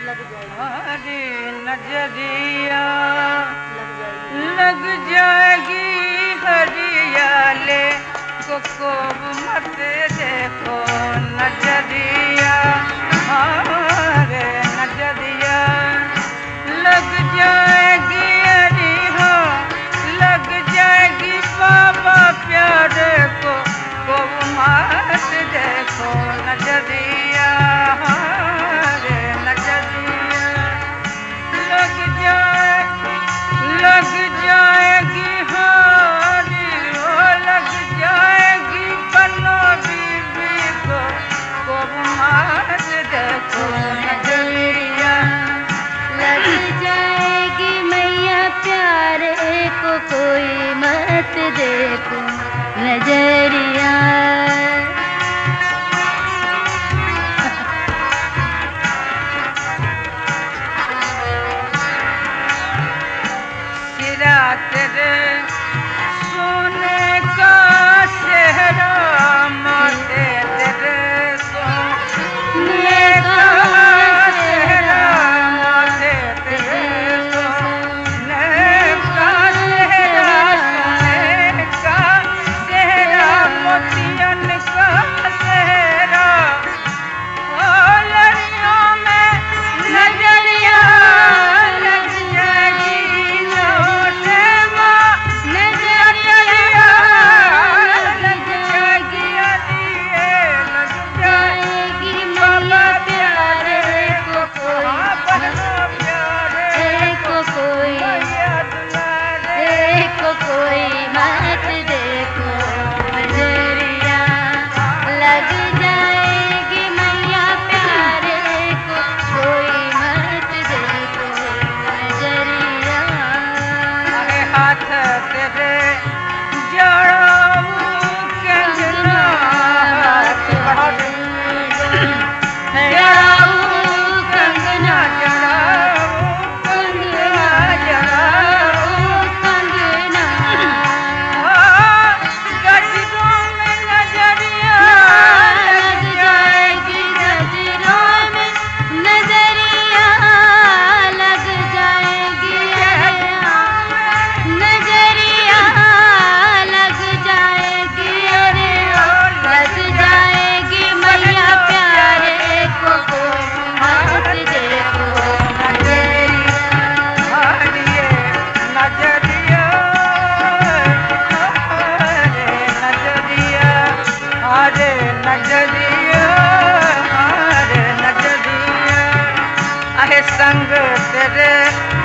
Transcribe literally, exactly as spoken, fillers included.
हरी नजरिया लग जाएगी हरियाले को मत देखो नजरिया हरे नजरिया लग जाएगी हरी हो लग जाएगी बाबा प्यारे को को मत देखो नजरिया हरे नजरिया लग जाए लग जाएगी हरी हो लग जाएगी बनो बीबी को को मत देखो नजरिया लग जाएगी मैया प्यारे को कोई मत देखो नजरिया सिरा तेरे सोने का सेहरा मोटे तेरे सोने का सेहरा मोटे तेरे सोने का सेहरा सोने का सेहरा मोतियन का सेहरा ओ लड़ियों में नजरिया लग जाएगी नोटे माँ नजरिया लग जाएगी अरिए लग जाएगी बाबा प्यारे को कोई बहना प्यारे को कोई भैया दुलारे को कोई मत देखो नजरिया लग जाएगी मैया प्यारे को कोई मत देखो नजरिया अरे हाथ तेरे जड़ाऊ कंगना हाथ बढ़ा दे जड़ाऊ कंगना जड़ाऊ कंगना जड़ाऊ कंगना गजरों में नजरिया लग जाएगी गजरों में नजरिया लग जाएगी नजरिया लग जाएगी अरे लग जाएगी मैया प्यारे को मत देखो नजरिया हरिए नजरिया हरे नजरिया हरे नजरिया हरे नजरिया आहे संग तेरे